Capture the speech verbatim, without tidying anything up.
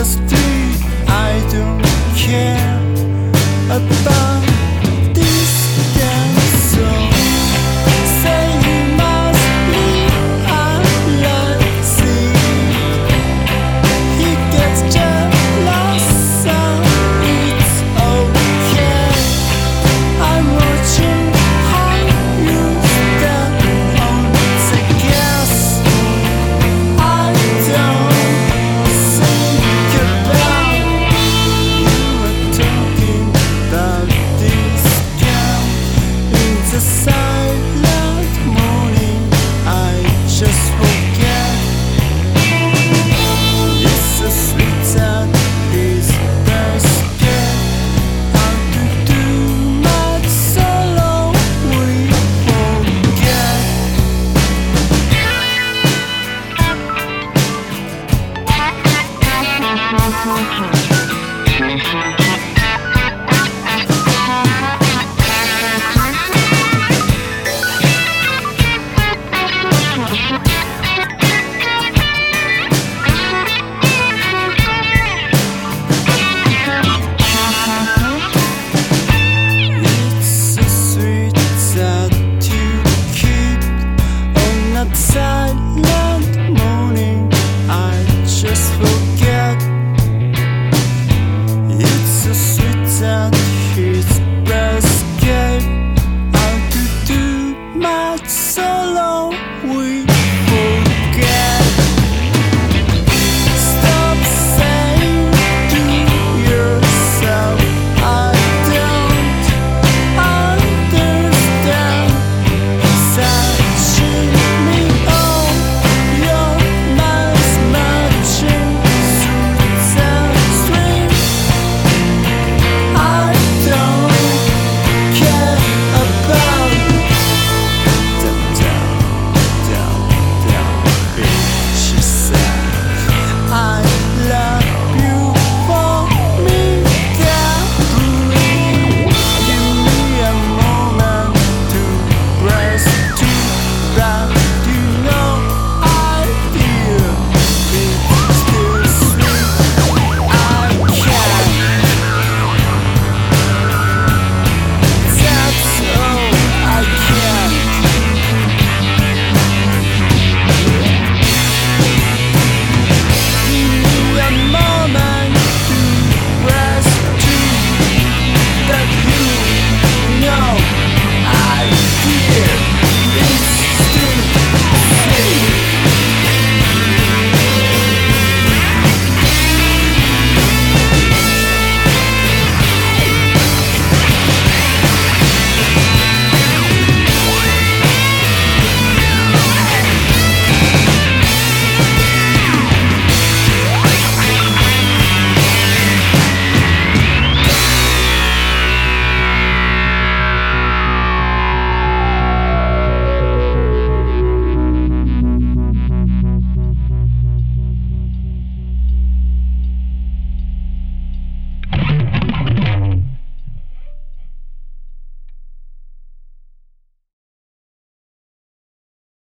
the street. I don't care about this damn song. Say you must leave, I see. He gets jealous, so it's okay. I'm watching how you step on the gas. I don't think about you are talking about this girl. In the silent morning, I just forget. It's a sweet that is basket. How to do much so long we forget.